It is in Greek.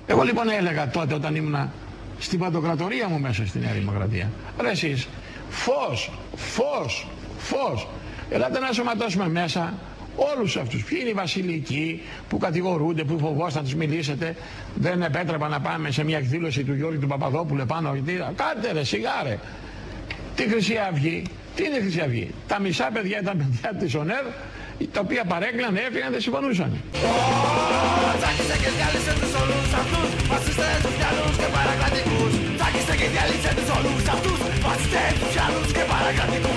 Εγώ λοιπόν έλεγα τότε όταν ήμουνα στην παντοκρατορία μου μέσα στη Νέα Δημοκρατία, ρε εσείς, φως, ελάτε να σωματώσουμε μέσα όλους αυτούς. Ποιοι είναι οι βασιλικοί που κατηγορούνται, που φοβόσταν να τους μιλήσετε, δεν επέτρεπα να πάμε σε μια εκδήλωση του Γιώργου του Παπαδόπουλου πάνω, κάντε ρε σιγάρε. Τη Χρυσή Αυγή, τι είναι η Χρυσή Αυγή? Τα μισά παιδιά ήταν παιδιά της ΟΝΕΡ, τα οποία παρέκλαν, έφυγαν, δεν συμφωνούσαν. Τσάκισε και διάλυσε τους όλους αυτούς, φασιστές τους πιάνους και παρακρατικούς. Τσάκισε και διάλυσε τους όλους αυτούς, φασιστές τους πιάνους και παρακρατικούς.